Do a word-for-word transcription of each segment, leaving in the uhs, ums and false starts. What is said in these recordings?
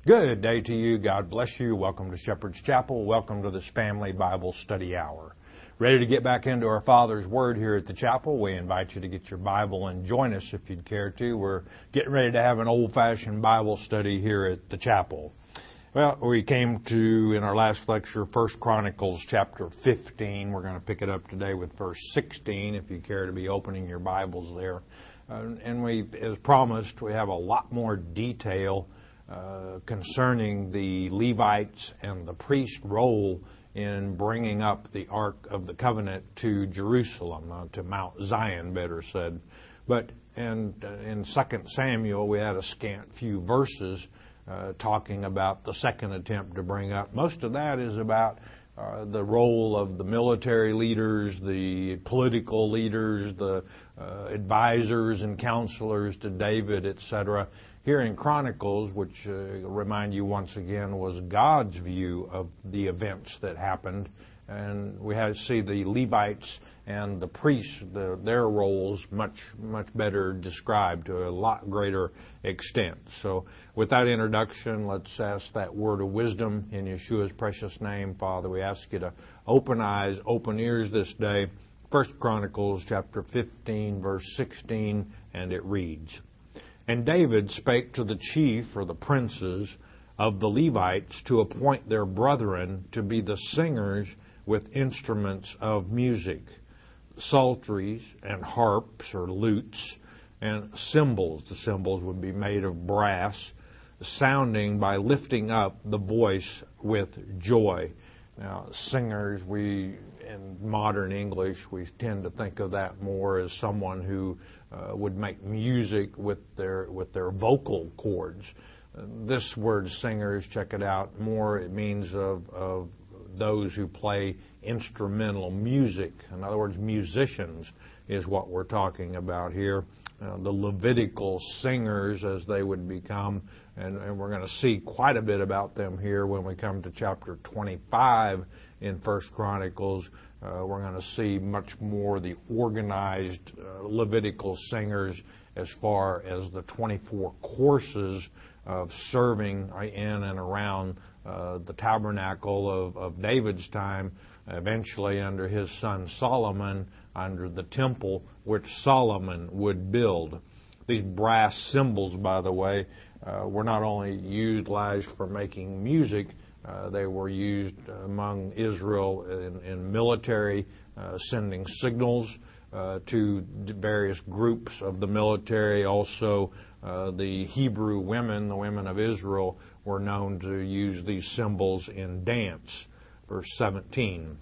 Good day to you. God bless you. Welcome to Shepherd's Chapel. Welcome to this Family Bible Study Hour. Ready to get back into our Father's Word here at the chapel? We invite you to get your Bible and join us if you'd care to. We're getting ready to have an old-fashioned Bible study here at the chapel. Well, we came to, in our last lecture, First Chronicles chapter fifteen. We're going to pick it up today with verse sixteen, if you care to be opening your Bibles there. Uh, and we, as promised, we have a lot more detail Uh, concerning the Levites and the priest role in bringing up the Ark of the Covenant to Jerusalem, uh, to Mount Zion, better said. But in, uh, in Second Samuel, we had a scant few verses uh, talking about the second attempt to bring up. Most of that is about uh, the role of the military leaders, the political leaders, the uh, advisors and counselors to David, et cetera. Here in Chronicles, which uh, remind you once again was God's view of the events that happened, and we had to see the Levites and the priests, the, their roles much much better described to a lot greater extent. So with that introduction, let's ask that word of wisdom in Yeshua's precious name. Father, we ask you to open eyes, open ears this day. First Chronicles chapter fifteen, verse sixteen, and it reads, "And David spake to the chief, or the princes, of the Levites to appoint their brethren to be the singers with instruments of music, psalteries and harps or lutes, and cymbals." The cymbals would be made of brass, "sounding by lifting up the voice with joy." Now, singers, we, in modern English, we tend to think of that more as someone who uh, would make music with their with their vocal cords. Uh, this word singers, check it out, more it means of, of those who play instrumental music. In other words, musicians is what we're talking about here. Uh, the Levitical singers, as they would become, and, and we're going to see quite a bit about them here when we come to chapter twenty-five in First Chronicles. Uh, we're going to see much more the organized uh, Levitical singers as far as the twenty-four courses of serving in and around uh, the tabernacle of, of David's time, eventually under his son Solomon, under the temple which Solomon would build. These brass cymbals, by the way, uh, were not only utilized for making music, uh, they were used among Israel in, in military, uh, sending signals uh, to various groups of the military. Also, uh, the Hebrew women, the women of Israel, were known to use these cymbals in dance. Verse seventeen.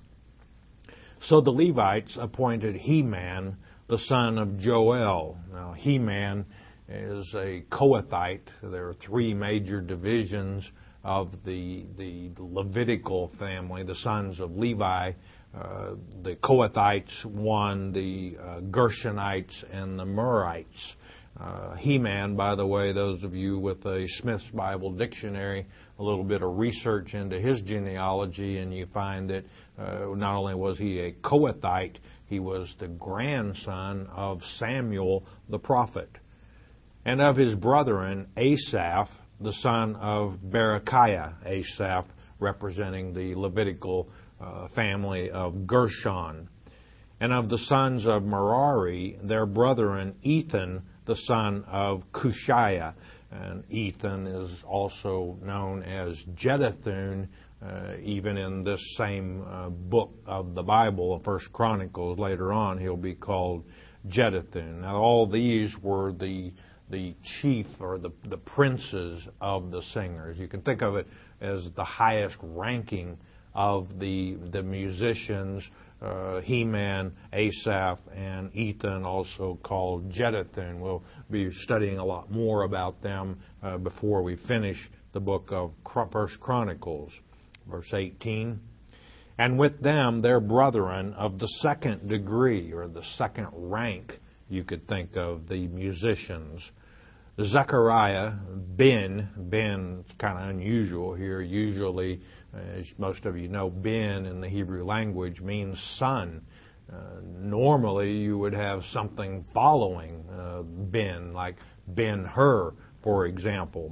"So the Levites appointed Heman, the son of Joel." Now, Heman is a Kohathite. There are three major divisions of the the Levitical family, the sons of Levi. Uh, the Kohathites, one, the uh, Gershonites, and the Merites. Uh, Heman, by the way, those of you with a Smith's Bible Dictionary, a little bit of research into his genealogy, and you find that uh, not only was he a Kohathite, he was the grandson of Samuel the prophet. "And of his brethren, Asaph, the son of Berechiah," Asaph representing the Levitical uh, family of Gershon. "And of the sons of Merari, their brethren, Ethan, the son of Cushiah." And Ethan is also known as Jeduthun, uh, even in this same uh, book of the Bible, of First Chronicles. Later on, he'll be called Jeduthun. Now, all these were the the chief or the, the princes of the singers. You can think of it as the highest ranking of the the musicians, uh, Heman, Asaph, and Ethan, also called Jeduthun. We'll be studying a lot more about them uh, before we finish the book of First Chronicles. Verse eighteen, "And with them their brethren of the second degree," or the second rank, you could think of the musicians. Zechariah, Ben, Ben is kind of unusual here. Usually, as most of you know, Ben in the Hebrew language means son. Uh, normally, you would have something following uh, Ben, like Ben-Hur, for example. But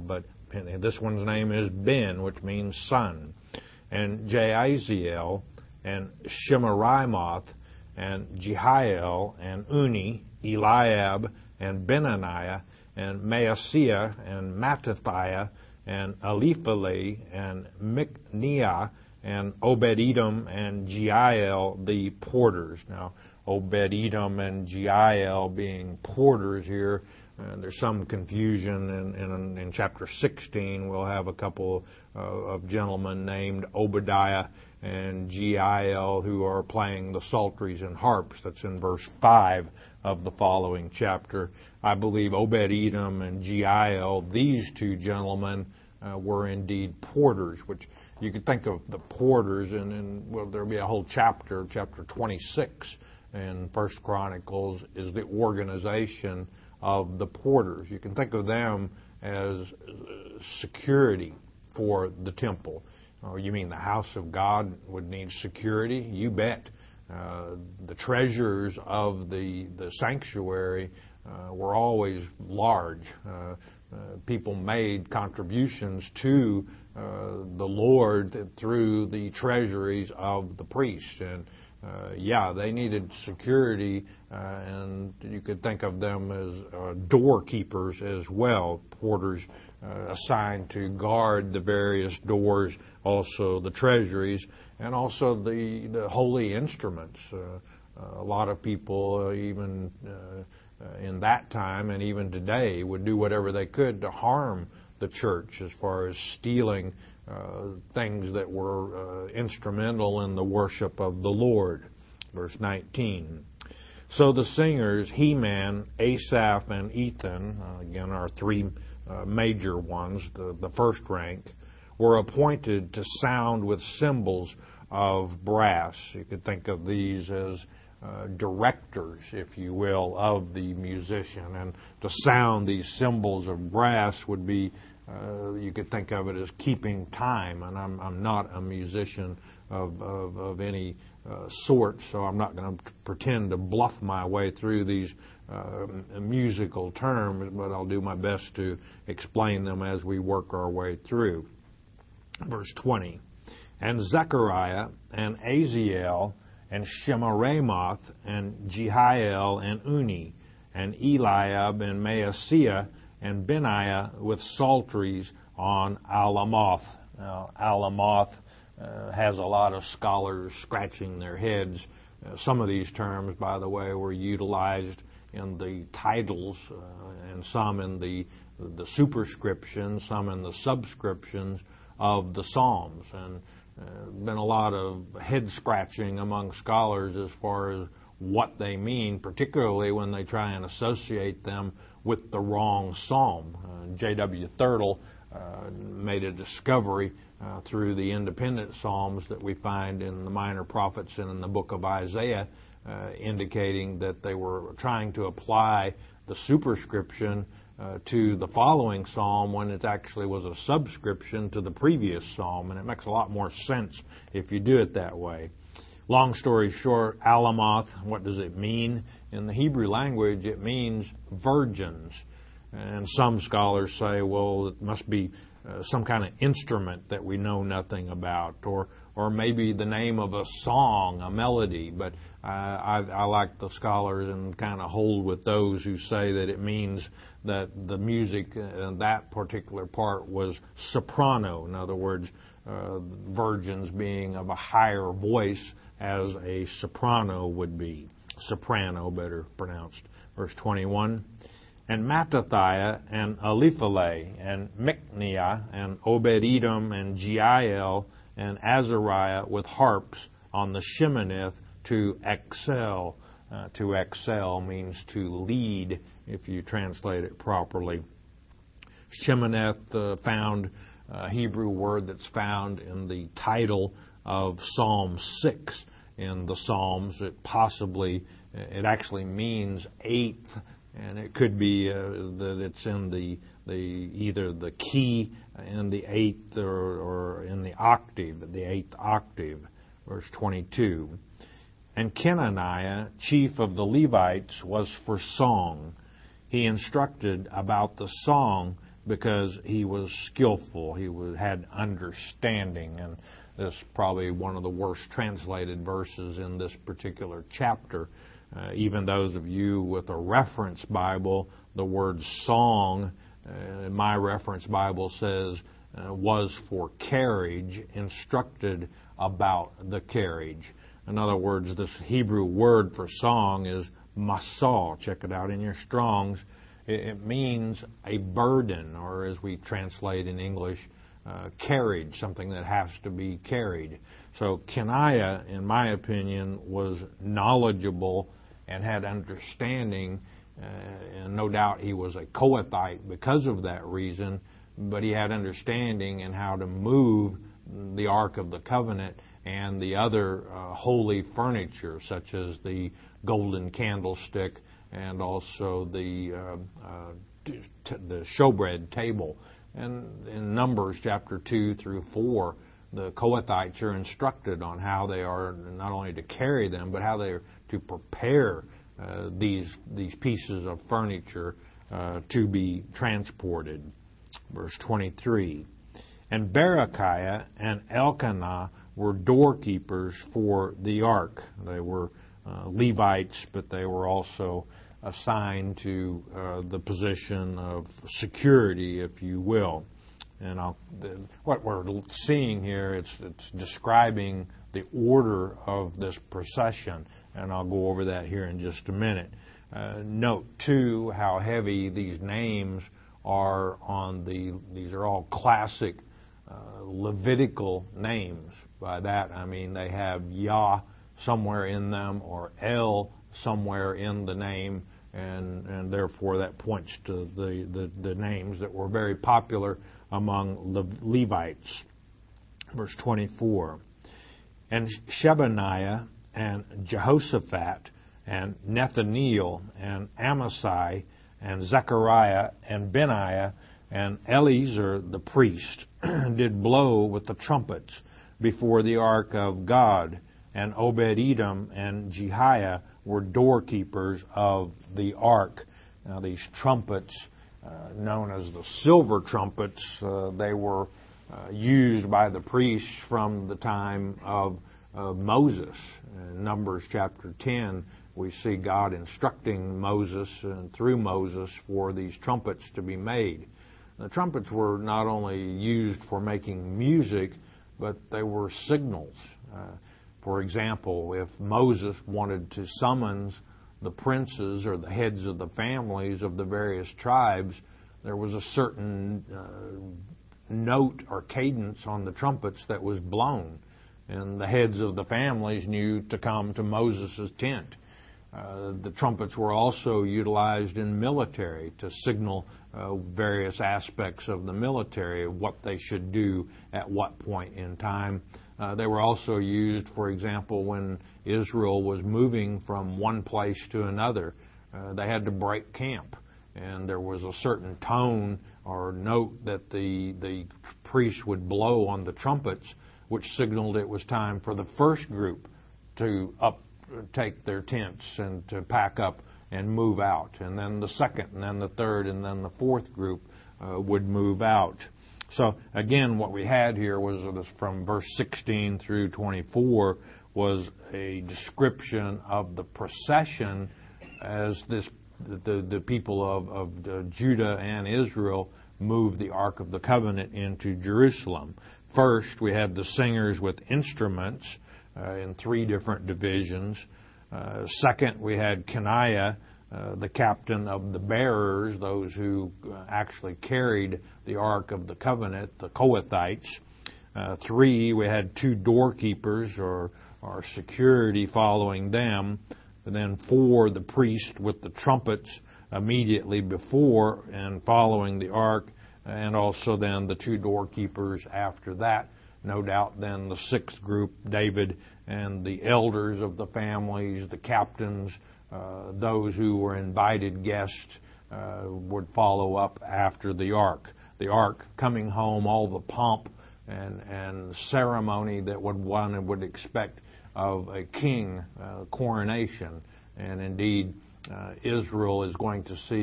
and this one's name is Ben, which means son, and Jaaziel, and Shemaraimoth, and Jehiel, and Uni, Eliab, and Benaniah, and Maaseiah, and Mattithiah, and Eliphali, and Mikniah, and Obed-Edom, and Jeiel, the porters. Now, Obed-Edom and Jeiel being porters here, uh, there's some confusion. In, in, in chapter sixteen, we'll have a couple uh, of gentlemen named Obadiah and Jeiel who are playing the psalteries and harps. That's in verse five of the following chapter. I believe Obed-Edom and Jeiel, these two gentlemen, uh, were indeed porters, which you could think of the porters, and, and well, there'll be a whole chapter, chapter twenty-six in First Chronicles, is the organization of the porters. You can think of them as security for the temple. Oh, you mean the house of God would need security? You bet. Uh, the treasures of the the sanctuary uh, were always large. Uh, uh, people made contributions to uh, the Lord through the treasuries of the priests, and uh, yeah, they needed security, uh, and you could think of them as uh, doorkeepers as well, porters uh, assigned to guard the various doors, also the treasuries, and also the, the holy instruments. Uh, uh, a lot of people, uh, even uh, uh, in that time and even today, would do whatever they could to harm the church as far as stealing uh, things that were uh, instrumental in the worship of the Lord. Verse nineteen. So the singers, Heman, Asaph, and Ethan, uh, again our three uh, major ones, the, the first rank, were appointed to sound with cymbals of brass. You could think of these as uh, directors, if you will, of the musician. And to sound these cymbals of brass would be, uh, you could think of it as keeping time. And I'm, I'm not a musician of, of, of any uh, sort, so I'm not going to pretend to bluff my way through these uh, musical terms, but I'll do my best to explain them as we work our way through. Verse twenty. And Zechariah and Aziel and Shemaraimoth and Jehiel and Uni and Eliab and Maaseiah and Benaiah with psalteries on Alamoth. Now, Alamoth uh, has a lot of scholars scratching their heads. Uh, some of these terms, by the way, were utilized in the titles uh, and some in the the superscriptions, some in the subscriptions of the Psalms. And uh, been a lot of head scratching among scholars as far as what they mean, particularly when they try and associate them with the wrong psalm. Uh, J W Thurtle uh, made a discovery uh, through the independent psalms that we find in the minor prophets and in the book of Isaiah, uh, indicating that they were trying to apply the superscription Uh, to the following psalm when it actually was a subscription to the previous psalm, and it makes a lot more sense if you do it that way. Long story short, Alamoth, what does it mean? In the Hebrew language, it means virgins. And some scholars say, well, it must be uh, some kind of instrument that we know nothing about, or or maybe the name of a song, a melody. But uh, I, I like the scholars and kind of hold with those who say that it means that the music in that particular part was soprano. In other words, uh, virgins being of a higher voice as a soprano would be. Soprano, better pronounced. Verse twenty-one. And Mattithiah and Eliphali and Mikniah and Obed-Edom and Jeiel and Azariah with harps on the Sheminith to excel. Uh, to excel means to lead, if you translate it properly. Sheminith, uh, found a Hebrew word that's found in the title of Psalm six in the Psalms. It possibly, it actually means eighth, and it could be uh, that it's in the the either the key in the eighth or, or in the octave, the eighth octave. Verse twenty-two. And Kenaniah, chief of the Levites, was for song. He instructed about the song because he was skillful. He was, had understanding, and this is probably one of the worst translated verses in this particular chapter. Uh, even those of you with a reference Bible, the word song, uh, in my reference Bible says, uh, was for carriage, instructed about the carriage. In other words, this Hebrew word for song is masal. Check it out in your Strong's. It, it means a burden, or as we translate in English, uh, carriage, something that has to be carried. So Kenaiah, in my opinion, was knowledgeable and had understanding, uh, and no doubt he was a Kohathite because of that reason, but he had understanding in how to move the Ark of the Covenant and the other uh, holy furniture, such as the golden candlestick and also the uh, uh, t- the showbread table. And in Numbers chapter two through four, the Kohathites are instructed on how they are not only to carry them, but how they are to prepare uh, these these pieces of furniture uh, to be transported. Verse twenty-three. And Berechiah and Elkanah were doorkeepers for the ark. They were uh, Levites, but they were also assigned to uh, the position of security, if you will. And I'll, the, what we're seeing here, it's, it's describing the order of this procession, and I'll go over that here in just a minute. Uh, note, too, how heavy these names are on the, these are all classic uh, Levitical names. By that, I mean they have Yah somewhere in them or El somewhere in the name, and, and therefore that points to the, the, the names that were very popular among Le- Levites. Verse twenty-four. And Shebaniah and Jehoshaphat and Nethaneel and Amasai and Zechariah and Benaiah and Eleazar the priest did blow with the trumpets before the ark of God, and Obed-Edom and Jehiah were doorkeepers of the ark. Now these trumpets, uh, known as the silver trumpets, uh, they were uh, used by the priests from the time of uh, Moses. In Numbers chapter ten, we see God instructing Moses and through Moses for these trumpets to be made. The trumpets were not only used for making music, but they were signals. Uh, for example, if Moses wanted to summons the princes or the heads of the families of the various tribes, there was a certain uh, note or cadence on the trumpets that was blown, and the heads of the families knew to come to Moses' tent. Uh, the trumpets were also utilized in military to signal uh, various aspects of the military, what they should do at what point in time. Uh, they were also used, for example, when Israel was moving from one place to another. Uh, they had to break camp, and there was a certain tone or note that the, the priest would blow on the trumpets, which signaled it was time for the first group to up take their tents and to pack up and move out. And then the second, and then the third, and then the fourth group uh, would move out. So again, what we had here was, was from verse sixteen through twenty-four was a description of the procession as this the, the people of, of the Judah and Israel moved the Ark of the Covenant into Jerusalem. First, we had the singers with instruments, Uh, in three different divisions. Uh, second, we had Kenaiah, uh, the captain of the bearers, those who uh, actually carried the Ark of the Covenant, the Kohathites. Uh, three, we had two doorkeepers or, or security following them. And then four, the priest with the trumpets immediately before and following the Ark, and also then the two doorkeepers after that. No doubt then the sixth group, David and the elders of the families, the captains, uh, those who were invited guests, uh, would follow up after the ark. The ark coming home, all the pomp and, and ceremony that would one would expect of a king, uh, coronation. And indeed, uh, Israel is going to see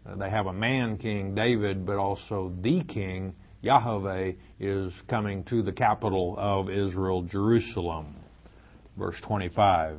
uh, they have a man king, David, but also the king, Yahweh, is coming to the capital of Israel, Jerusalem. Verse twenty-five.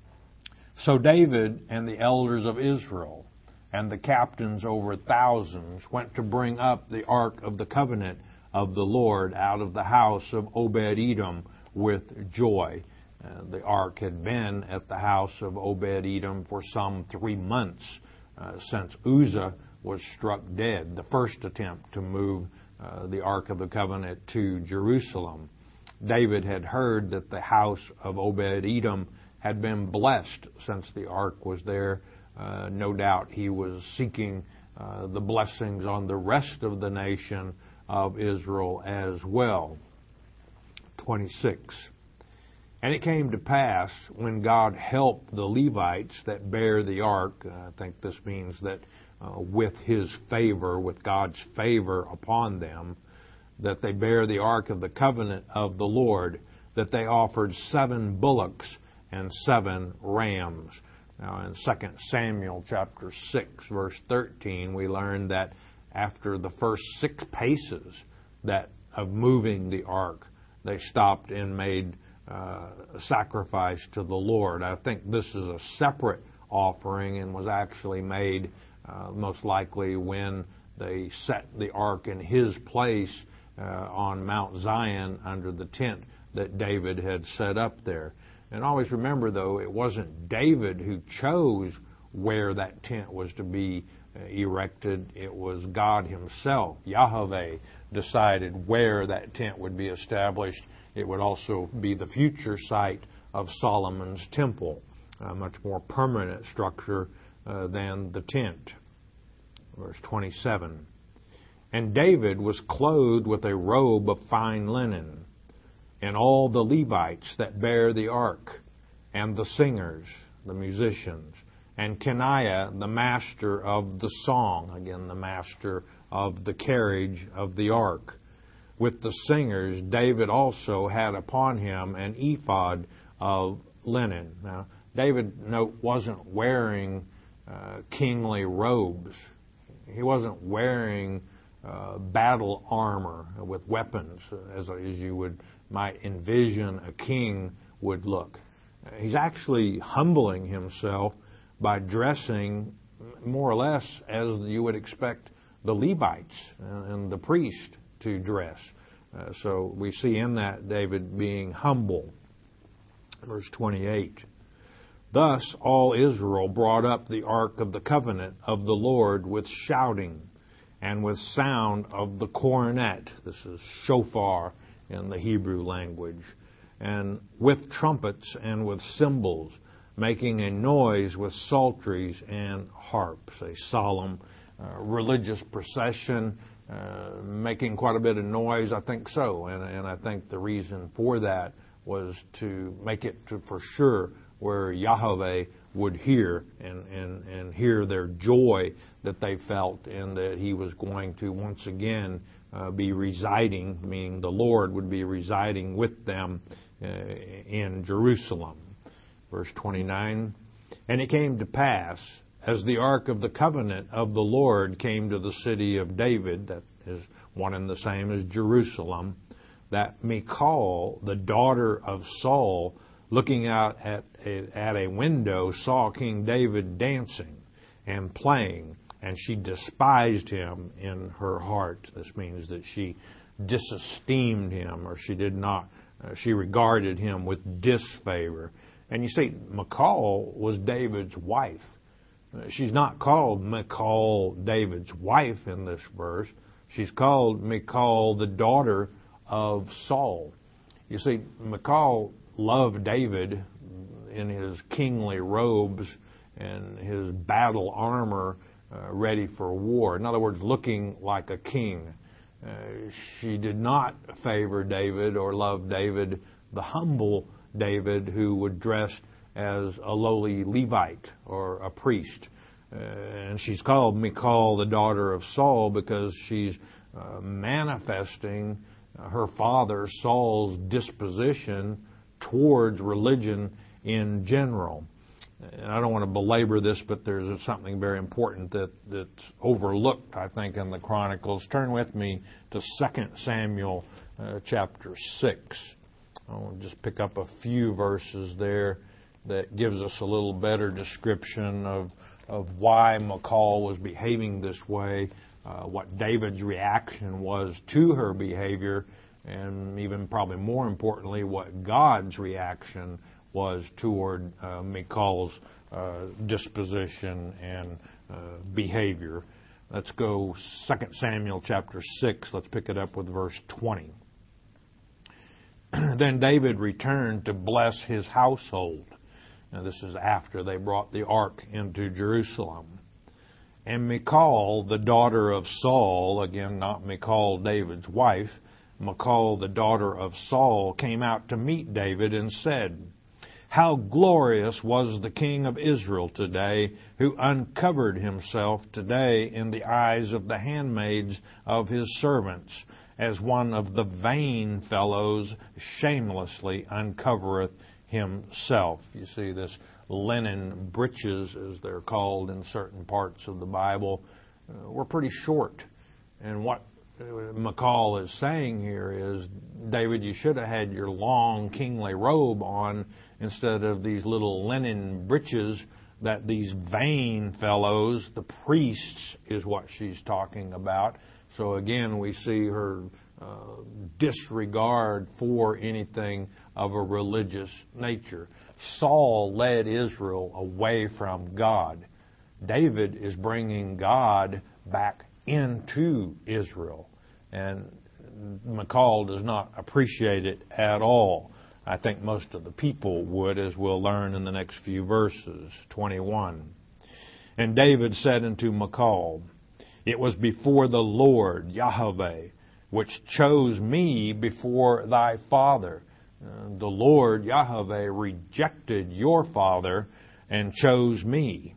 So David and the elders of Israel and the captains over thousands went to bring up the ark of the covenant of the Lord out of the house of Obed-Edom with joy. Uh, the ark had been at the house of Obed-Edom for some three months uh, since Uzzah was struck dead, the first attempt to move uh, the ark of the covenant to Jerusalem. David had heard that the house of Obed-Edom had been blessed since the ark was there. Uh, no doubt he was seeking uh, the blessings on the rest of the nation of Israel as well. twenty-six. And it came to pass, when God helped the Levites that bear the ark, uh, I think this means that uh, with His favor, with God's favor upon them, that they bear the ark of the covenant of the Lord, that they offered seven bullocks and seven rams. Now in Second Samuel chapter six, verse thirteen, we learn that after the first six paces that of moving the ark, they stopped and made uh, a sacrifice to the Lord. I think this is a separate offering and was actually made uh, most likely when they set the ark in His place uh, on Mount Zion under the tent that David had set up there. And always remember, though, it wasn't David who chose where that tent was to be uh, erected. It was God Himself. Yahweh decided where that tent would be established. It would also be the future site of Solomon's temple, a much more permanent structure uh, than the tent. Verse twenty-seven. And David was clothed with a robe of fine linen, and all the Levites that bear the ark, and the singers, the musicians, and Kenaiah, the master of the song, again, the master of the carriage of the ark. With the singers, David also had upon him an ephod of linen. Now, David, note, wasn't wearing uh, kingly robes. He wasn't wearing uh, battle armor with weapons, as, as you would might envision a king would look. He's actually humbling himself by dressing more or less as you would expect the Levites and the priest to dress. Uh, so we see in that David being humble. Verse twenty-eight. Thus all Israel brought up the ark of the covenant of the Lord with shouting and with sound of the cornet. This is shofar in the Hebrew language, and with trumpets and with cymbals, making a noise with psalteries and harps. A solemn uh, religious procession, uh, making quite a bit of noise, I think so. And, and I think the reason for that was to make it to, for sure where Yahweh would hear and, and, and hear their joy that they felt, and that He was going to once again Uh, be residing, meaning the Lord would be residing with them uh, in Jerusalem. Verse twenty-nine, and it came to pass, as the ark of the covenant of the Lord came to the city of David, that is one and the same as Jerusalem, that Michal, the daughter of Saul, looking out at a, at a window, saw King David dancing and playing, and she despised him in her heart. This means that she disesteemed him, or she did not, uh, she regarded him with disfavor. And you see, Michal was David's wife. Uh, she's not called Michal, David's wife, in this verse. She's called Michal, the daughter of Saul. You see, Michal loved David in his kingly robes and his battle armor, Uh, ready for war. In other words, looking like a king. Uh, she did not favor David or love David, the humble David who would dress as a lowly Levite or a priest. Uh, and she's called Michal, the daughter of Saul, because she's uh, manifesting uh, her father Saul's disposition towards religion in general. And I don't want to belabor this, but there's something very important that, that's overlooked, I think, in the Chronicles. Turn with me to Second Samuel uh, chapter six. I'll just pick up a few verses there that gives us a little better description of of why Michal was behaving this way, uh, what David's reaction was to her behavior, and even probably more importantly, what God's reaction was toward uh, Michal's uh, disposition and uh, behavior. Let's go Second Samuel chapter six. Let's pick it up with verse twenty. Then David returned to bless his household. Now, this is after they brought the ark into Jerusalem. And Michal, the daughter of Saul, again, not Michal, David's wife, Michal, the daughter of Saul, came out to meet David and said, "How glorious was the king of Israel today, who uncovered himself today in the eyes of the handmaids of his servants, as one of the vain fellows shamelessly uncovereth himself." You see, this linen breeches, as they're called in certain parts of the Bible, uh, were pretty short. And what Michal is saying here is, David, you should have had your long kingly robe on instead of these little linen breeches that these vain fellows, the priests, is what she's talking about. So again, we see her uh, disregard for anything of a religious nature. Saul led Israel away from God. David is bringing God back into Israel. And Michal does not appreciate it at all. I think most of the people would, as we'll learn in the next few verses. twenty-one. And David said unto Michal, "It was before the Lord, Yahweh, which chose me before thy father." Uh, the Lord, Yahweh, rejected your father and chose me.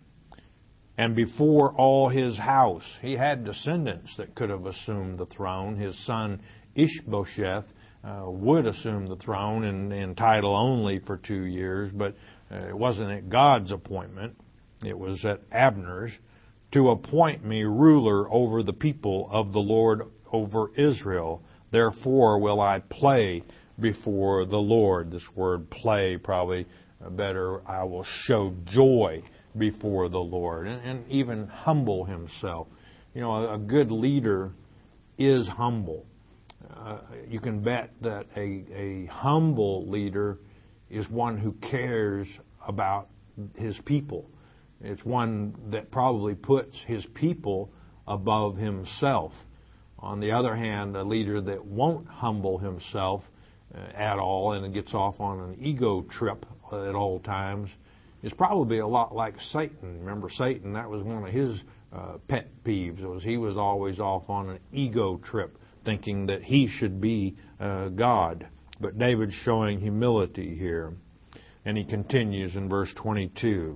And before all his house, he had descendants that could have assumed the throne. His son Ishbosheth uh, would assume the throne in, in title only for two years, but uh, it wasn't at God's appointment. It was at Abner's, to appoint me ruler over the people of the Lord over Israel. Therefore will I play before the Lord. This word play, probably better, I will show joy before the Lord, and, and even humble himself. You know, a, a good leader is humble. Uh, you can bet that a, a humble leader is one who cares about his people. It's one that probably puts his people above himself. On the other hand, a leader that won't humble himself uh, at all and gets off on an ego trip at all times is probably a lot like Satan. Remember Satan, that was one of his uh, pet peeves. It was he was always off on an ego trip, thinking that he should be uh, God. But David's showing humility here. And he continues in verse twenty-two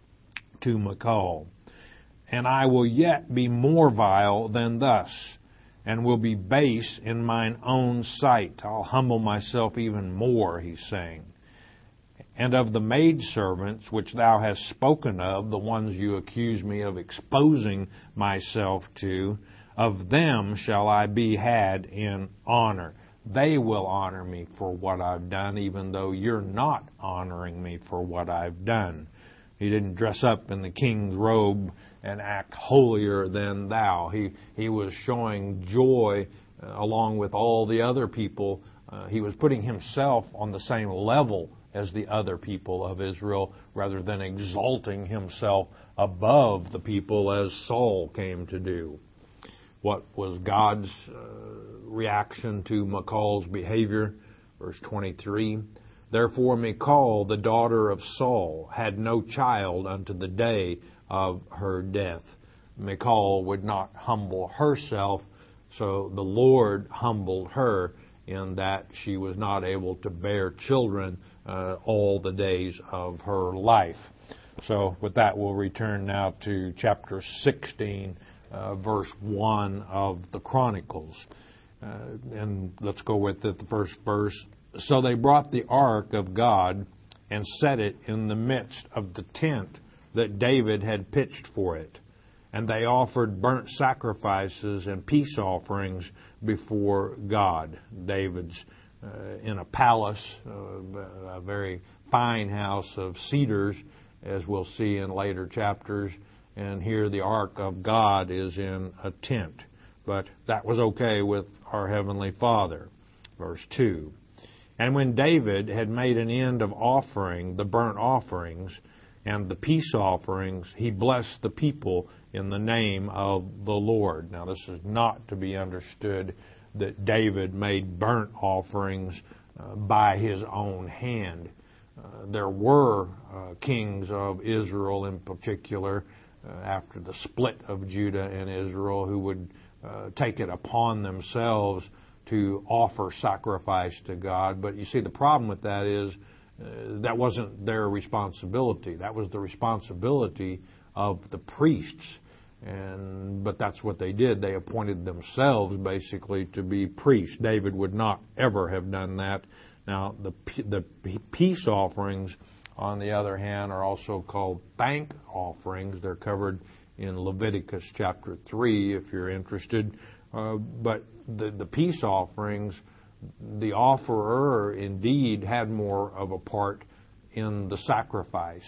to Michal, "And I will yet be more vile than thus, and will be base in mine own sight." I'll humble myself even more, he's saying. "And of the maidservants which thou hast spoken of," the ones you accuse me of exposing myself to, "of them shall I be had in honor." They will honor me for what I've done, even though you're not honoring me for what I've done. He didn't dress up in the king's robe and act holier than thou. He he was showing joy uh, along with all the other people. Uh, he was putting himself on the same level as the other people of Israel, rather than exalting himself above the people as Saul came to do. What was God's uh, reaction to Michal's behavior? Verse twenty-three, "Therefore Michal, the daughter of Saul, had no child unto the day of her death." Michal would not humble herself, so the Lord humbled her in that she was not able to bear children uh, all the days of her life. So with that, we'll return now to chapter sixteen, uh, verse one of the Chronicles. Uh, and let's go with it, the first verse. "So they brought the ark of God and set it in the midst of the tent that David had pitched for it. And they offered burnt sacrifices and peace offerings before God. David's uh, in a palace, uh, a very fine house of cedars, as we'll see in later chapters. And here the ark of God is in a tent. But that was okay with our Heavenly Father. Verse two. And when David had made an end of offering the burnt offerings and the peace offerings, he blessed the people in the name of the Lord. Now, this is not to be understood that David made burnt offerings uh, by his own hand. Uh, there were uh, kings of Israel in particular, uh, after the split of Judah and Israel, who would uh, take it upon themselves to offer sacrifice to God. But you see, the problem with that is uh, that wasn't their responsibility. That was the responsibility of the priests. And but that's what they did. They appointed themselves basically to be priests. David would not ever have done that. Now, the the peace offerings, on the other hand, are also called thank offerings. They're covered in Leviticus chapter three, if you're interested. Uh, but the, the peace offerings, the offerer indeed had more of a part in the sacrifice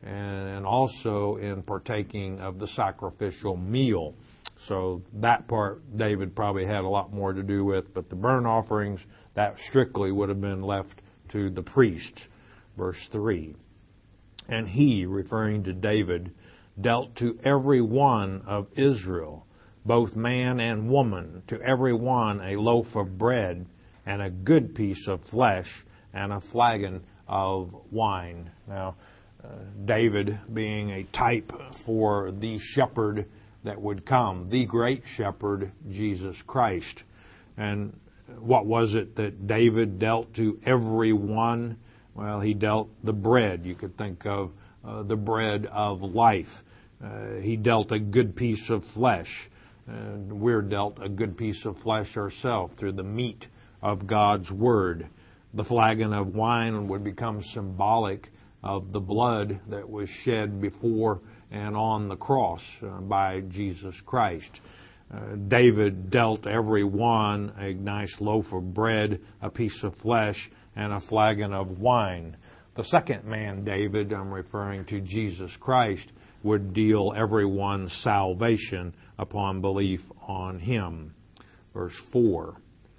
and also in partaking of the sacrificial meal. So that part David probably had a lot more to do with, but the burnt offerings, that strictly would have been left to the priests. Verse three. And he, referring to David, dealt to every one of Israel, both man and woman, to every one a loaf of bread and a good piece of flesh and a flagon of wine. Now, uh, David being a type for the shepherd that would come, the great shepherd, Jesus Christ. And what was it that David dealt to every one? Well, he dealt the bread. You could think of uh, the bread of life. Uh, he dealt a good piece of flesh. And we're dealt a good piece of flesh ourselves through the meat of God's Word. The flagon of wine would become symbolic of the blood that was shed before and on the cross uh, by Jesus Christ. Uh, David dealt every one a nice loaf of bread, a piece of flesh, and a flagon of wine. The second man, David, I'm referring to Jesus Christ, would deal everyone salvation upon belief on him. Verse four.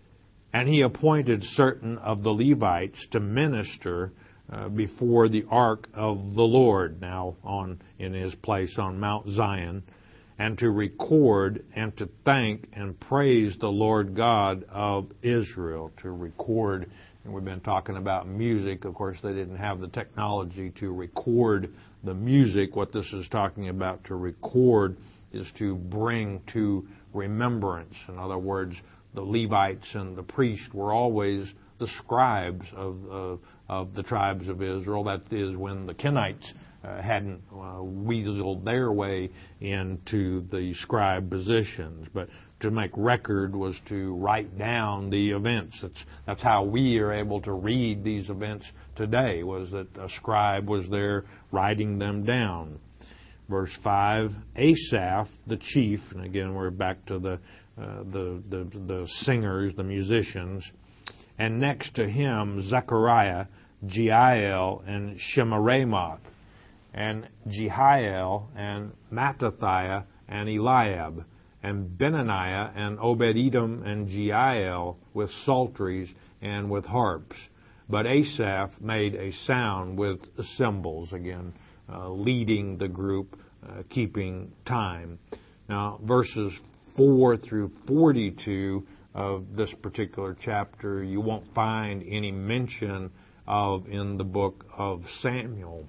And he appointed certain of the Levites to minister uh, before the ark of the Lord, now on in his place on Mount Zion, and to record and to thank and praise the Lord God of Israel. To record, and we've been talking about music. Of course, they didn't have the technology to record the music. What this is talking about, to record, is to bring to remembrance. In other words, the Levites and the priests were always the scribes of, of, of the tribes of Israel. That is, when the Kenites uh, hadn't uh, weaseled their way into the scribe positions. But to make record was to write down the events. That's, that's how we are able to read these events today, was that a scribe was there writing them down. Verse five, Asaph, the chief, and again we're back to the, uh, the, the, the singers, the musicians, and next to him Zechariah, Jeiel, and Shemaramoth, and Jehiel, and Mattathiah, and Eliab, and Benaniah, and Obed-Edom, and Jeiel, with psalteries and with harps. But Asaph made a sound with cymbals, again, uh, leading the group, uh, keeping time. Now, verses four through forty-two of this particular chapter, you won't find any mention of in the book of Samuel.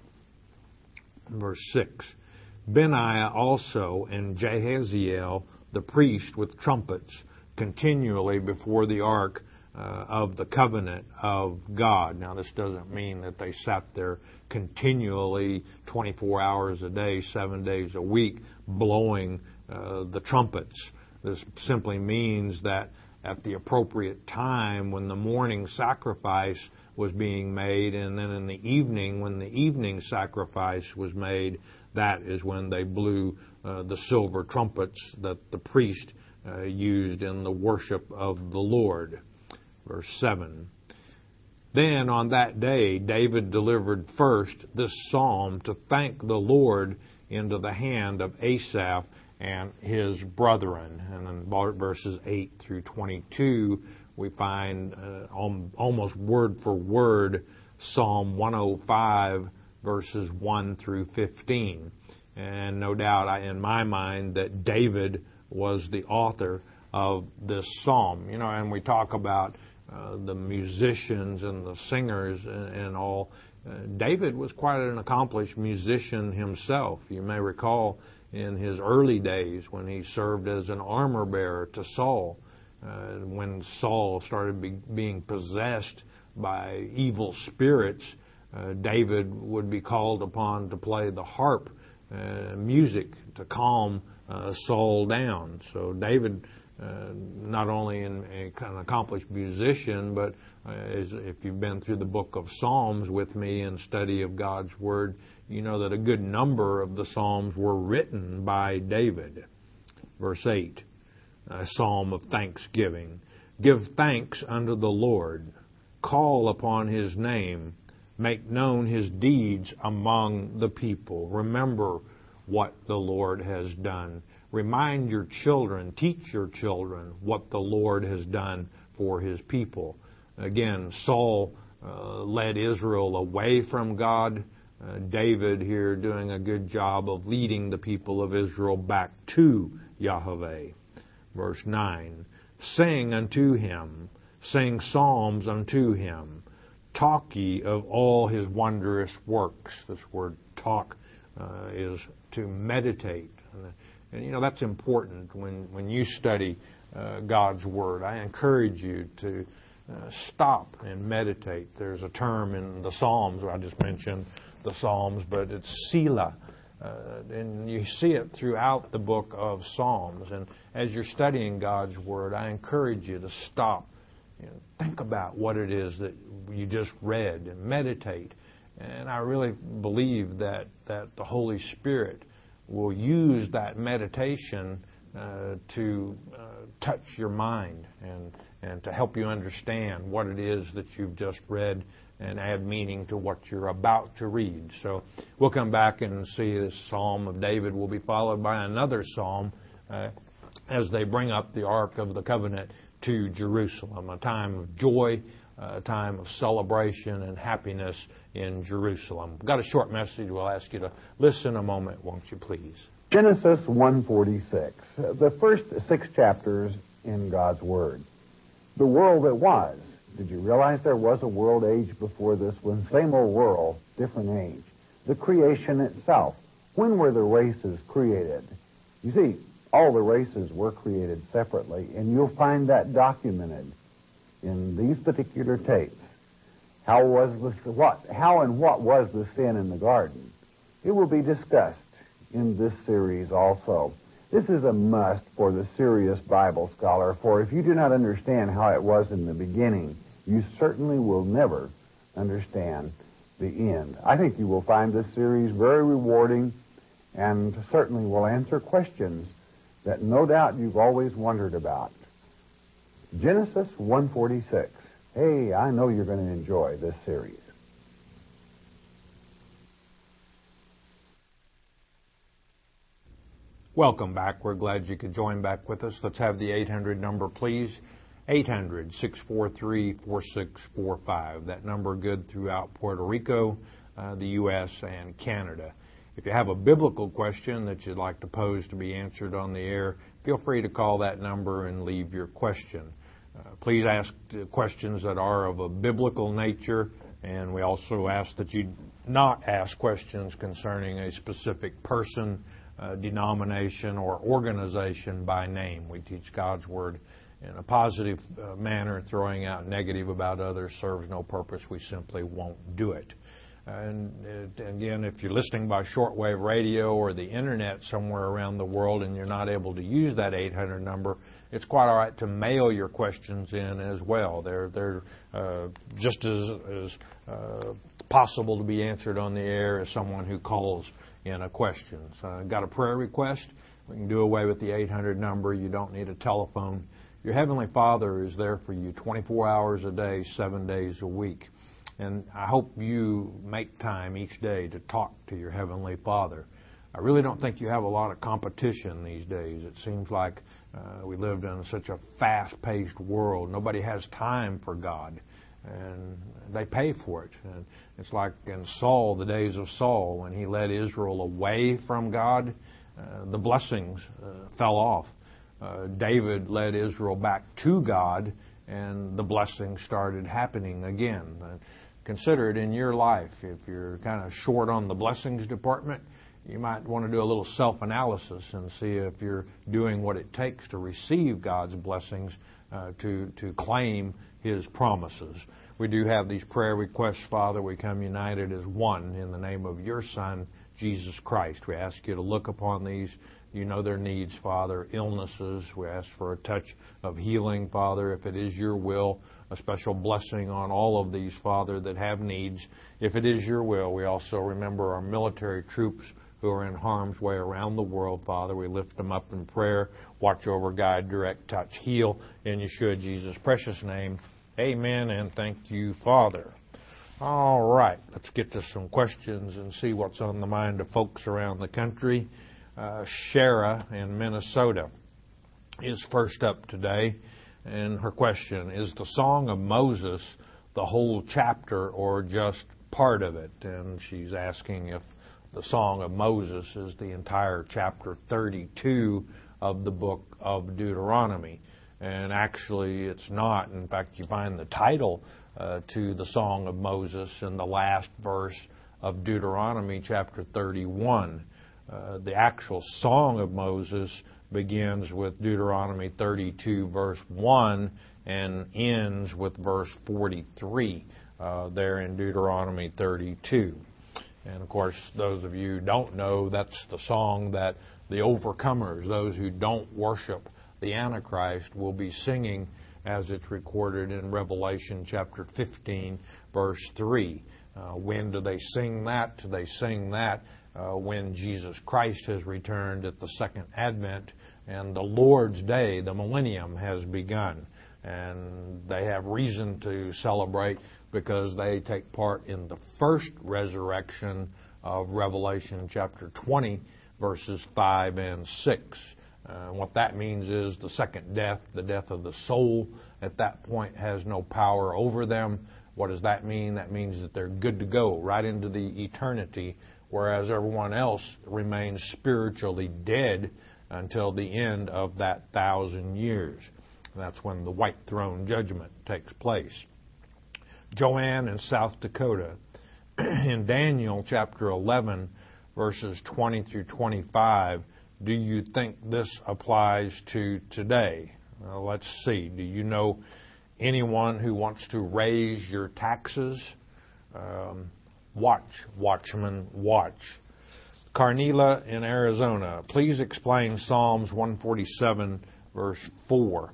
Verse six, Benaiah also and Jahaziel, the priest, with trumpets, continually before the ark uh, of the covenant of God. Now, this doesn't mean that they sat there continually twenty-four hours a day, seven days a week, blowing uh, the trumpets. This simply means that at the appropriate time, when the morning sacrifice was being made, and then in the evening, when the evening sacrifice was made, that is when they blew uh, the silver trumpets that the priest uh, used in the worship of the Lord. Verse seven. Then on that day, David delivered first this psalm to thank the Lord into the hand of Asaph and his brethren. And in verses eight through twenty-two, we find uh, almost word for word Psalm one oh five, verses one through fifteen. And no doubt I, in my mind that David was the author of this psalm. You know, and we talk about uh, the musicians and the singers and, and all. Uh, David was quite an accomplished musician himself. You may recall in his early days when he served as an armor bearer to Saul, uh, when Saul started be, being possessed by evil spirits, uh, David would be called upon to play the harp uh, music to calm uh, Saul down. So David, uh, not only an, an accomplished musician, but uh, as, if you've been through the book of Psalms with me in study of God's Word, you know that a good number of the Psalms were written by David. Verse eight, a psalm of thanksgiving. Give thanks unto the Lord. Call upon His name. Make known His deeds among the people. Remember what the Lord has done. Remind your children, teach your children what the Lord has done for His people. Again, Saul uh, led Israel away from God. Uh, David here doing a good job of leading the people of Israel back to Yahweh. Verse nine, sing unto Him, sing psalms unto Him. Talk ye of all His wondrous works. This word talk uh, is to meditate. And, and, you know, that's important when, when you study uh, God's Word. I encourage you to uh, stop and meditate. There's a term in the Psalms, I just mentioned the Psalms, but it's Selah. Uh, and you see it throughout the book of Psalms. And as you're studying God's Word, I encourage you to stop. You know, think about what it is that you just read and meditate. And I really believe that, that the Holy Spirit will use that meditation uh, to uh, touch your mind and, and to help you understand what it is that you've just read and add meaning to what you're about to read. So we'll come back and see this Psalm of David will be followed by another psalm uh, as they bring up the Ark of the Covenant to Jerusalem, a time of joy, a time of celebration and happiness in Jerusalem. We've got a short message. We'll ask you to listen a moment, won't you please? Genesis one forty-six, the first six chapters in God's Word. The world that was. Did you realize there was a world age before this one? Same old world, different age. The creation itself. When were the races created? You see, all the races were created separately, and you'll find that documented in these particular tapes. How was the what? How and what was the sin in the garden? It will be discussed in this series also. This is a must for the serious Bible scholar, for if you do not understand how it was in the beginning, you certainly will never understand the end. I think you will find this series very rewarding and certainly will answer questions that no doubt you've always wondered about. Genesis one forty-six. Hey, I know you're going to enjoy this series. Welcome back. We're glad you could join back with us. Let's have the eight hundred number, please. eight hundred, six four three, four six four five. That number good throughout Puerto Rico, uh, the U S, and Canada. If you have a biblical question that you'd like to pose to be answered on the air, feel free to call that number and leave your question. Uh, please ask questions that are of a biblical nature, and we also ask that you not ask questions concerning a specific person, uh, denomination, or organization by name. We teach God's Word in a positive uh, manner. Throwing out negative about others serves no purpose. We simply won't do it. And uh, again, if you're listening by shortwave radio or the internet somewhere around the world and you're not able to use that eight hundred number, it's quite all right to mail your questions in as well. They're they're uh, just as as uh, possible to be answered on the air as someone who calls in a question. So, got a prayer request? We can do away with the eight hundred number. You don't need a telephone. Your Heavenly Father is there for you twenty-four hours a day, seven days a week. And I hope you make time each day to talk to your Heavenly Father. I really don't think you have a lot of competition these days. It seems like uh, we live in such a fast-paced world. Nobody has time for God, and they pay for it. And it's like in Saul, the days of Saul, when he led Israel away from God, uh, the blessings uh, fell off. Uh, David led Israel back to God, and the blessings started happening again. Uh, consider it in your life. If you're kind of short on the blessings department, you might want to do a little self-analysis and see if you're doing what it takes to receive God's blessings, uh, to, to claim His promises. We do have these prayer requests, Father. We come united as one in the name of your Son, Jesus Christ. We ask you to look upon these. You know their needs, Father. Illnesses, we ask for a touch of healing, Father. If it is your will, a special blessing on all of these, Father, that have needs. If it is your will, we also remember our military troops who are in harm's way around the world, Father. We lift them up in prayer. Watch over, guide, direct, touch, heal. In Yeshua, Jesus' precious name. Amen, and thank you, Father. All right, let's get to some questions and see what's on the mind of folks around the country. Uh, Shara in Minnesota is first up today, and her question, is the Song of Moses the whole chapter or just part of it? And she's asking if the Song of Moses is the entire chapter thirty-two of the book of Deuteronomy. And actually, it's not. In fact, you find the title uh, to the Song of Moses in the last verse of Deuteronomy chapter thirty-one. Uh, the actual Song of Moses begins with Deuteronomy thirty-two, verse one, and ends with verse forty-three uh, there in Deuteronomy thirty-two. And, of course, those of you who don't know, that's the song that the overcomers, those who don't worship the Antichrist, will be singing as it's recorded in Revelation chapter fifteen, verse three. Uh, when do they sing that? They sing that uh, when Jesus Christ has returned at the second advent and the Lord's day, the millennium, has begun. And they have reason to celebrate because they take part in the first resurrection of Revelation chapter twenty, verses five and six. Uh, what that means is the second death, the death of the soul, at that point has no power over them. What does that mean? That means that they're good to go right into the eternity, whereas everyone else remains spiritually dead until the end of that thousand years. That's when the white throne judgment takes place. Joanne in South Dakota, in Daniel chapter eleven, verses twenty through twenty-five, do you think this applies to today? Well, let's see. Do you know anyone who wants to raise your taxes? Um, watch, watchman, watch. Carnila in Arizona, please explain Psalms one forty-seven, verse four.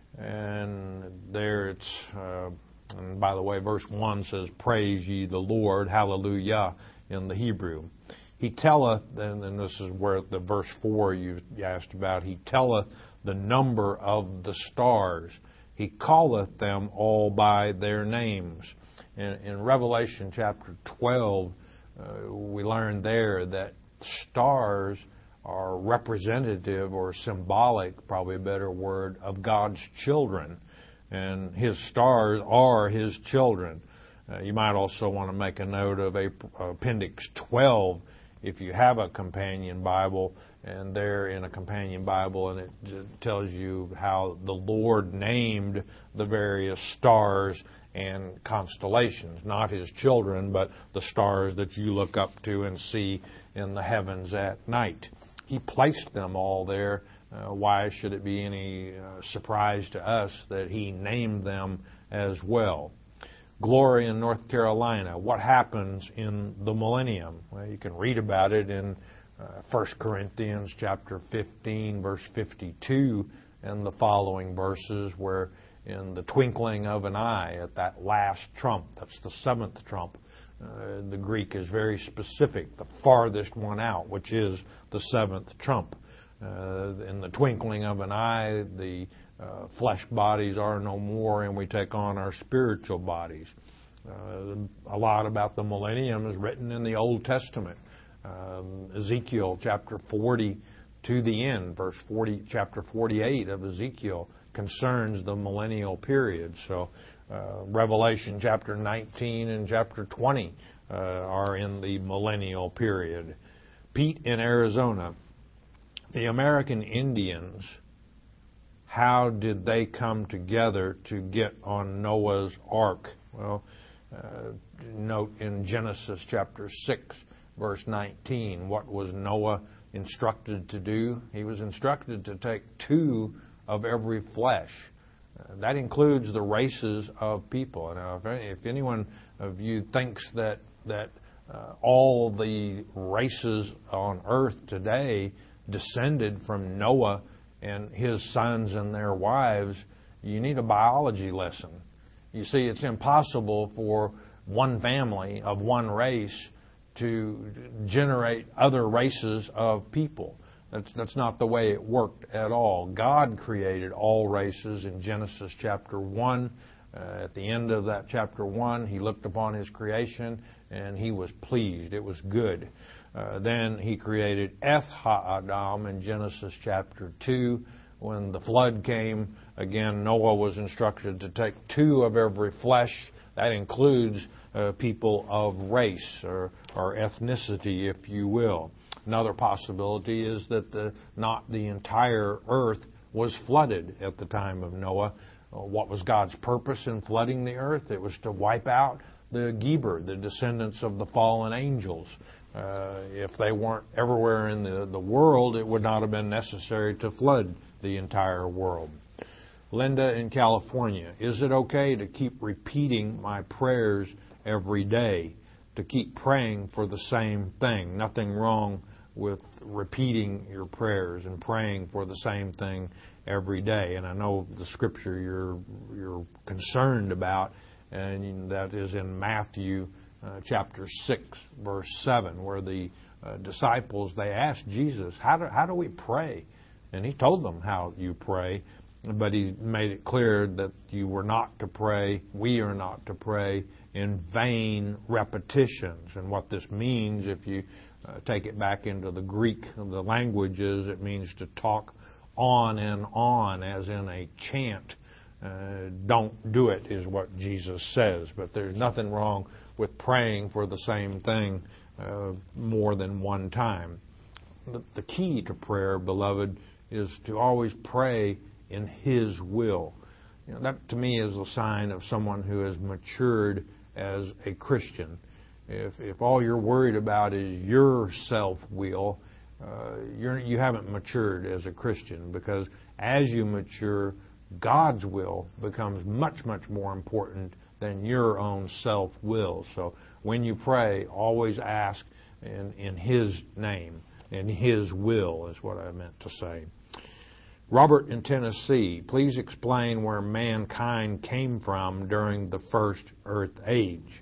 And there it's, uh, and by the way, verse one says, praise ye the Lord, hallelujah, in the Hebrew. He telleth, and, and this is where the verse four you asked about, he telleth the number of the stars. He calleth them all by their names. In, in Revelation chapter twelve, uh, we learn there that stars are representative or symbolic, probably a better word, of God's children. And His stars are His children. Uh, you might also want to make a note of Appendix twelve if you have a companion Bible, and there in a companion Bible, and it tells you how the Lord named the various stars and constellations, not His children, but the stars that you look up to and see in the heavens at night. He placed them all there. Uh, why should it be any uh, surprise to us that He named them as well? Glory in North Carolina. What happens in the millennium? Well, you can read about it in uh, First Corinthians chapter fifteen, verse fifty-two, and the following verses, where in the twinkling of an eye, at that last trump, that's the seventh trump, uh, the Greek is very specific, the farthest one out, which is the seventh trump. Uh, in the twinkling of an eye, the uh, flesh bodies are no more, and we take on our spiritual bodies. Uh, a lot about the millennium is written in the Old Testament. Um, Ezekiel chapter forty to the end, verse forty, chapter forty-eight of Ezekiel concerns the millennial period. So uh, Revelation chapter nineteen and chapter twenty uh, are in the millennial period. Pete in Arizona, the American Indians, how did they come together to get on Noah's Ark? Well, uh, note in Genesis chapter six, verse nineteen, what was Noah instructed to do? He was instructed to take two of every flesh. Uh, that includes the races of people. Now, if, if anyone of you thinks that that uh, all the races on earth today descended from Noah and his sons and their wives, you need a biology lesson. You see, it's impossible for one family of one race to generate other races of people. That's, that's not the way it worked at all. God created all races in Genesis chapter one. Uh, at the end of that chapter one, He looked upon His creation and He was pleased. It was good. Uh, then He created Eth HaAdam in Genesis chapter two. When the flood came, again, Noah was instructed to take two of every flesh. That includes uh, people of race or, or ethnicity, if you will. Another possibility is that the, not the entire earth was flooded at the time of Noah. Uh, what was God's purpose in flooding the earth? It was to wipe out the Geber, the descendants of the fallen angels. Uh, if they weren't everywhere in the, the world, it would not have been necessary to flood the entire world. Linda in California, is it okay to keep repeating my prayers every day, to keep praying for the same thing? Nothing wrong with repeating your prayers and praying for the same thing every day. And I know the scripture you're you're concerned about, and that is in Matthew uh, chapter six, verse seven, where the uh, disciples, they asked Jesus, how do, how do we pray? And He told them how you pray, but He made it clear that you were not to pray, we are not to pray in vain repetitions. And what this means, if you uh, take it back into the Greek, the languages, it means to talk on and on, as in a chant. Uh, don't do it, is what Jesus says. But there's nothing wrong with praying for the same thing uh, more than one time. The, the key to prayer, beloved, is to always pray in His will. You know, that to me is a sign of someone who has matured as a Christian. If if all you're worried about is your self-will, uh, you're, you haven't matured as a Christian, because as you mature, God's will becomes much, much more important than your own self-will. So when you pray, always ask in, in His name, in His will is what I meant to say. Robert in Tennessee, please explain where mankind came from during the first earth age.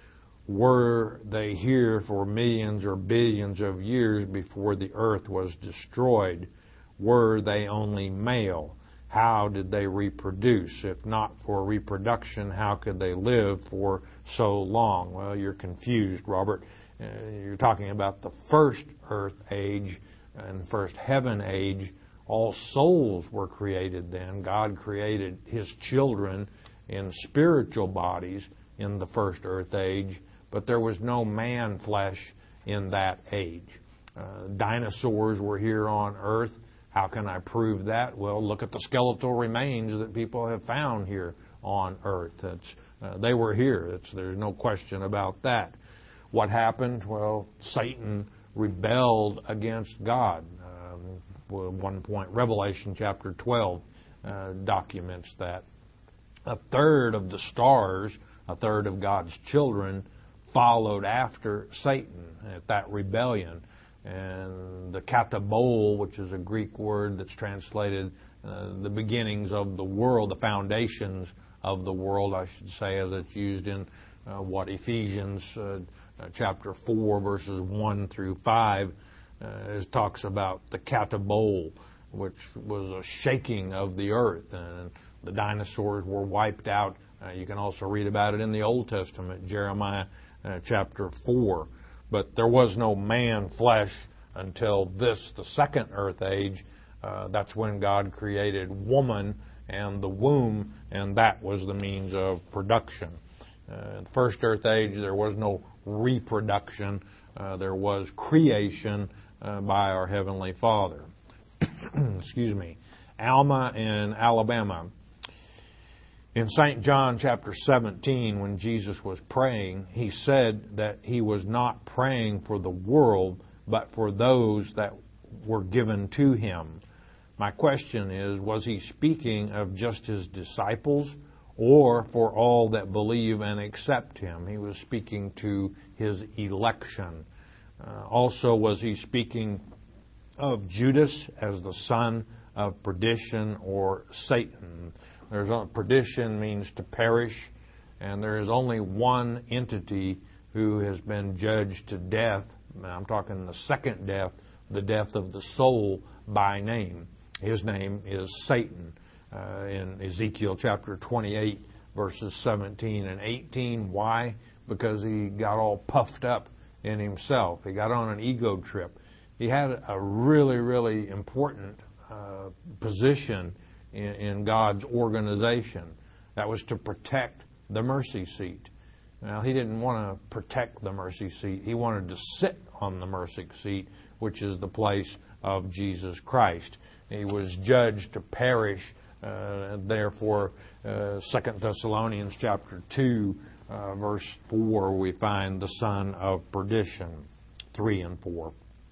Were they here for millions or billions of years before the earth was destroyed? Were they only male? How did they reproduce? If not for reproduction, how could they live for so long? Well, you're confused, Robert. Uh, you're talking about the first earth age and first heaven age. All souls were created then. God created His children in spiritual bodies in the first earth age, but there was no man flesh in that age. Uh, dinosaurs were here on earth. How can I prove that? Well, look at the skeletal remains that people have found here on earth. It's, uh, they were here. It's, there's no question about that. What happened? Well, Satan rebelled against God. Um, at one point, Revelation chapter twelve uh, documents that. A third of the stars, a third of God's children, followed after Satan at that rebellion. And the katabole, which is a Greek word that's translated uh, the beginnings of the world, the foundations of the world, I should say, as it's used in uh, what Ephesians uh, uh, chapter four, verses one through five, uh, it talks about the katabole, which was a shaking of the earth, and the dinosaurs were wiped out. Uh, you can also read about it in the Old Testament, Jeremiah uh, chapter four. But there was no man flesh until this, the second earth age. Uh, that's when God created woman and the womb, and that was the means of production. Uh, in the first earth age, there was no reproduction. Uh, there was creation uh, by our Heavenly Father. Excuse me. Alma in Alabama. In Saint John chapter seventeen, when Jesus was praying, he said that he was not praying for the world, but for those that were given to him. My question is, was he speaking of just his disciples or for all that believe and accept him? He was speaking to his election. Uh, also, was he speaking of Judas as the son of perdition or Satan? There's a, perdition means to perish, and there is only one entity who has been judged to death. I'm talking the second death, the death of the soul by name. His name is Satan. Uh, in Ezekiel chapter twenty-eight, verses seventeen and eighteen. Why? Because he got all puffed up in himself. He got on an ego trip. He had a really, really important uh, position in, in God's organization. That was to protect the mercy seat. Now, he didn't want to protect the mercy seat. He wanted to sit on the mercy seat, which is the place of Jesus Christ. He was judged to perish. Uh, therefore, uh, Second Thessalonians chapter two, uh, verse four, we find the son of perdition, three and four.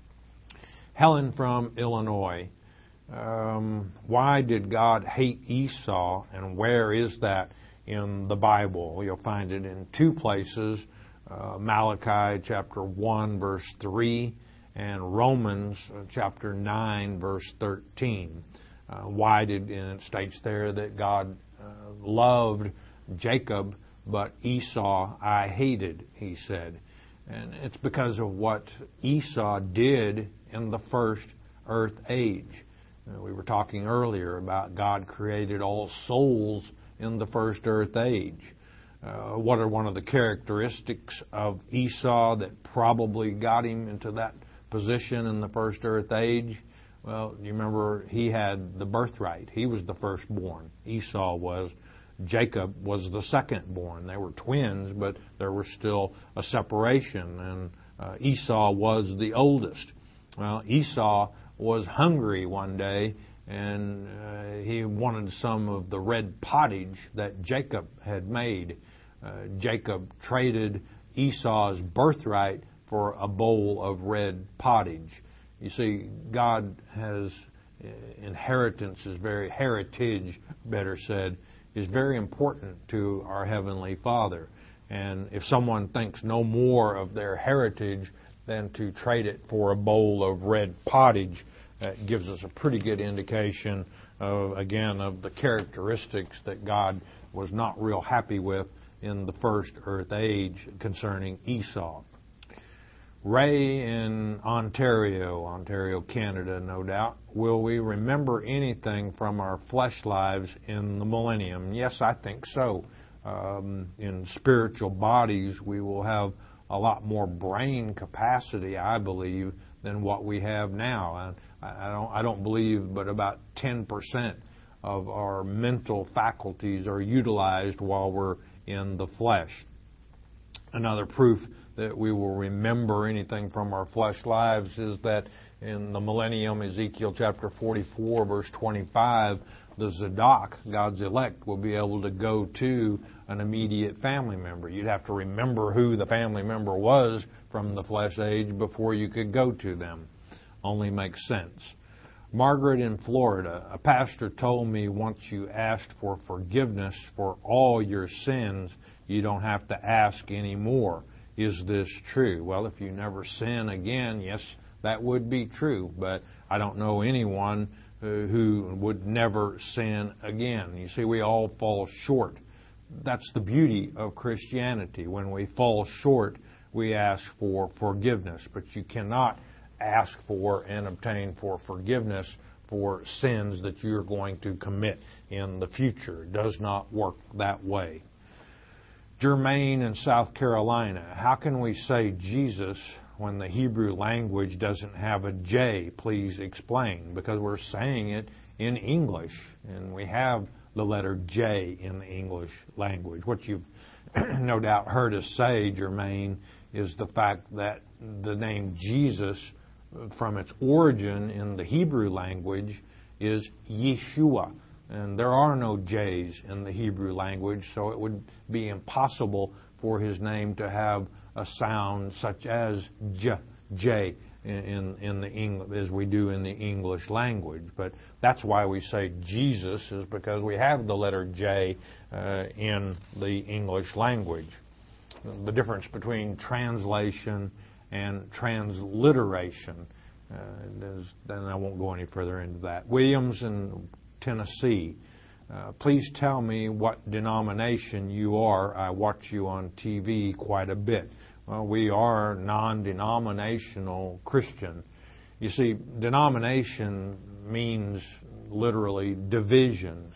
Helen from Illinois. Um, why did God hate Esau, and where is that in the Bible? You'll find it in two places, uh, Malachi chapter one, verse three, and Romans uh, chapter nine, verse thirteen. Uh, why did, and it states there that God uh, loved Jacob, but Esau I hated, he said. And it's because of what Esau did in the first earth age. Uh, we were talking earlier about God created all souls in the first earth age. Uh, what are one of the characteristics of Esau that probably got him into that position in the first earth age? Well, you remember he had the birthright. He was the firstborn. Esau was. Jacob was the secondborn. They were twins, but there was still a separation, and uh, Esau was the oldest. Well, Esau was hungry one day, and uh, he wanted some of the red pottage that Jacob had made. Uh, Jacob traded Esau's birthright for a bowl of red pottage. You see, God has uh, inheritance is very, heritage, better said, is very important to our Heavenly Father. And if someone thinks no more of their heritage than to trade it for a bowl of red pottage, that gives us a pretty good indication of, again, of the characteristics that God was not real happy with in the first earth age concerning Esau. Ray in Ontario, Ontario, Canada, no doubt. Will we remember anything from our flesh lives in the millennium? Yes, I think so. Um, in spiritual bodies, we will have a lot more brain capacity, I believe, than what we have now. I, I don't, I don't believe, but about ten percent of our mental faculties are utilized while we're in the flesh. Another proof that we will remember anything from our flesh lives is that in the millennium, Ezekiel chapter forty-four, verse twenty-five, the Zadok, God's elect, will be able to go to an immediate family member. You'd have to remember who the family member was from the flesh age before you could go to them. Only makes sense. Margaret in Florida, a pastor told me once you asked for forgiveness for all your sins, you don't have to ask anymore. Is this true? Well, if you never sin again, yes, that would be true. But I don't know anyone uh, who would never sin again. You see, we all fall short. That's the beauty of Christianity. When we fall short, we ask for forgiveness. But you cannot ask for and obtain for forgiveness for sins that you're going to commit in the future. It does not work that way. Jermaine in South Carolina, how can we say Jesus when the Hebrew language doesn't have a J? Please explain. Because we're saying it in English, and we have the letter J in the English language. What you've no doubt heard us say, Jermaine, is the fact that the name Jesus, from its origin in the Hebrew language, is Yeshua. And there are no J's in the Hebrew language, so it would be impossible for his name to have a sound such as J, J in, in the English, as we do in the English language. But that's why we say Jesus, is because we have the letter J uh, in the English language. The difference between translation and transliteration, uh, is, then I won't go any further into that. Williams in Tennessee, uh, please tell me what denomination you are. I watch you on T V quite a bit. Well, we are non-denominational Christian. You see, denomination means literally divisions.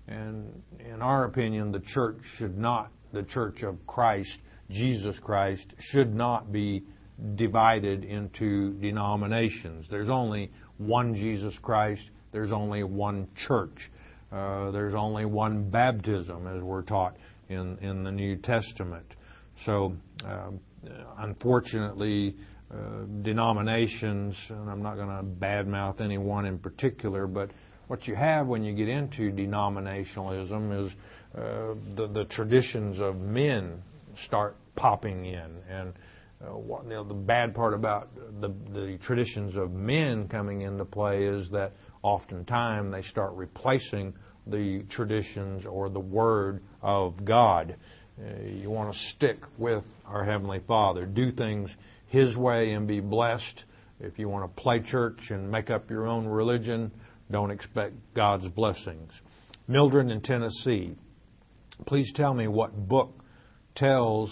And in our opinion, the church should not, the Church of Christ, Jesus Christ, should not be divided into denominations. There's only one Jesus Christ. There's only one church. Uh, there's only one baptism, as we're taught in, in the New Testament. So, um, unfortunately, uh, denominations, and I'm not going to badmouth any one in particular, but what you have when you get into denominationalism is uh, the, the traditions of men start popping in. And uh, what, you know, the bad part about the, the traditions of men coming into play is that oftentimes they start replacing the traditions or the Word of God. Uh, you want to stick with our Heavenly Father. Do things His way and be blessed. If you want to play church and make up your own religion, don't expect God's blessings. Mildred in Tennessee, please tell me what book tells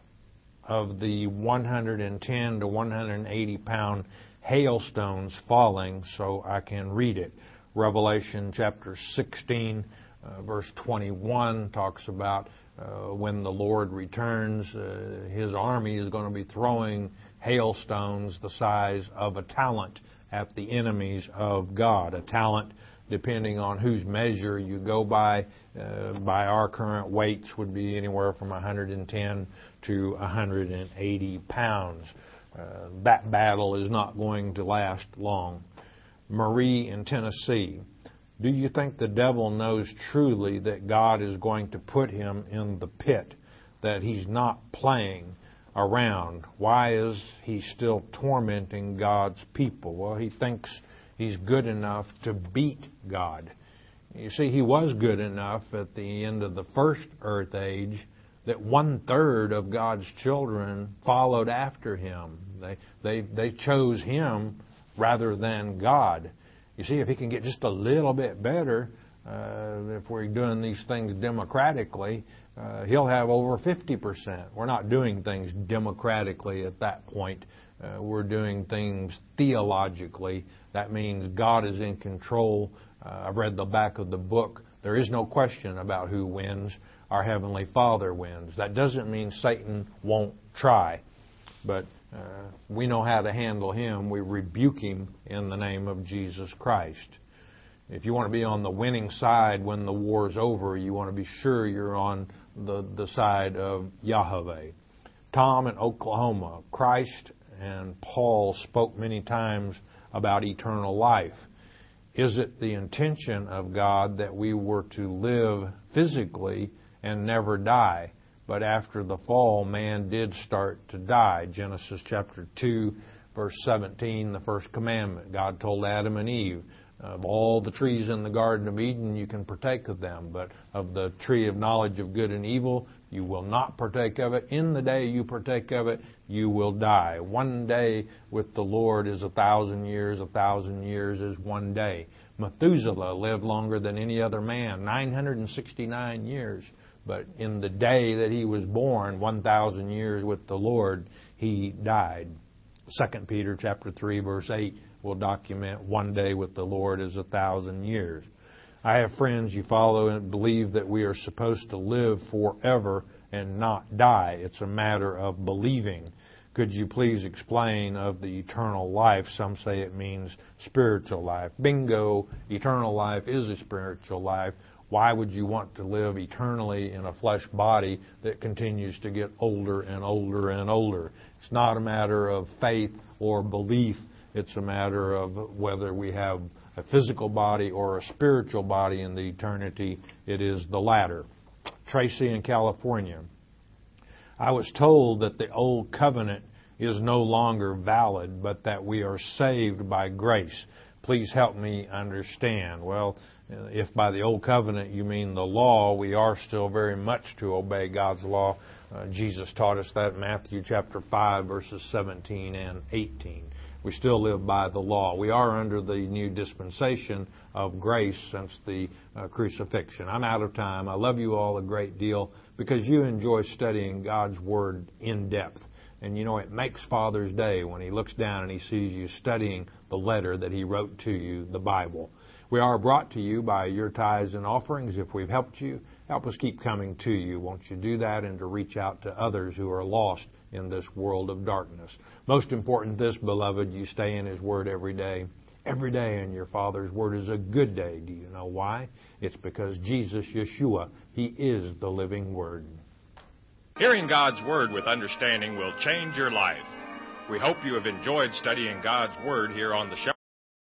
of the one hundred ten to one hundred eighty pound hailstones falling so I can read it. Revelation chapter sixteen, uh, verse twenty-one talks about uh, when the Lord returns, uh, His army is going to be throwing hailstones the size of a talent at the enemies of God. A talent, depending on whose measure you go by, uh, by our current weights, would be anywhere from one hundred ten to one hundred eighty pounds. Uh, that battle is not going to last long. Marie in Tennessee, do you think the devil knows truly that God is going to put him in the pit, that he's not playing around? Why is he still tormenting God's people? Well, he thinks he's good enough to beat God. You see, he was good enough at the end of the first earth age that one-third of God's children followed after him. They, they, they chose him rather than God. You see, if he can get just a little bit better, uh, if we're doing these things democratically, uh, he'll have over fifty percent. We're not doing things democratically at that point. Uh, we're doing things theologically. That means God is in control. Uh, I've read the back of the book. There is no question about who wins. Our Heavenly Father wins. That doesn't mean Satan won't try, but uh, we know how to handle him. We rebuke him in the name of Jesus Christ. If you want to be on the winning side when the war's over, you want to be sure you're on the, the side of Yahweh. Tom in Oklahoma, Christ and Paul spoke many times about eternal life. Is it the intention of God that we were to live physically and never die? But after the fall, man did start to die. Genesis chapter two, verse seventeen, the first commandment. God told Adam and Eve, of all the trees in the Garden of Eden, you can partake of them, but of the tree of knowledge of good and evil, you will not partake of it. In the day you partake of it, you will die. One day with the Lord is a thousand years. A thousand years is one day. Methuselah lived longer than any other man, nine hundred sixty-nine years. But in the day that he was born, one thousand years with the Lord, he died. Second Peter chapter three, verse eight will document one day with the Lord as a thousand years. I have friends you follow and believe that we are supposed to live forever and not die. It's a matter of believing. Could you please explain of the eternal life? Some say it means spiritual life. Bingo, eternal life is a spiritual life. Why would you want to live eternally in a flesh body that continues to get older and older and older? It's not a matter of faith or belief. It's a matter of whether we have a physical body or a spiritual body in the eternity. It is the latter. Tracy in California. I was told that the old covenant is no longer valid, but that we are saved by grace. Please help me understand. Well, if by the old covenant you mean the law, we are still very much to obey God's law. Uh, Jesus taught us that in Matthew chapter five, verses seventeen and eighteen. We still live by the law. We are under the new dispensation of grace since the uh, crucifixion. I'm out of time. I love you all a great deal because you enjoy studying God's Word in depth. And you know, it makes Father's Day when He looks down and He sees you studying the letter that He wrote to you, the Bible. We are brought to you by your tithes and offerings. If we've helped you, help us keep coming to you. Won't you do that and to reach out to others who are lost in this world of darkness? Most important this, beloved, you stay in His Word every day. Every day in your Father's Word is a good day. Do you know why? It's because Jesus, Yeshua, He is the living Word. Hearing God's Word with understanding will change your life. We hope you have enjoyed studying God's Word here on the Shepherd